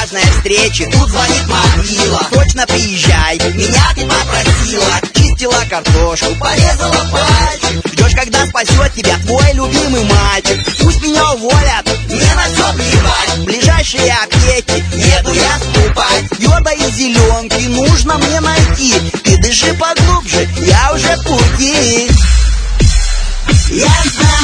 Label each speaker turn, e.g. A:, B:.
A: важная встреча, тут звонит мобила. Срочно приезжай, меня ты попросила. Чистила картошку, порезала пальчик. Ждешь, когда спасет тебя твой любимый мальчик. Пусть меня уволят, мне на все плевать. В ближайшие аптеки еду я скупать. Йода и зеленки нужно мне найти. Ты дыши поглубже, я уже в пути. Я знаю.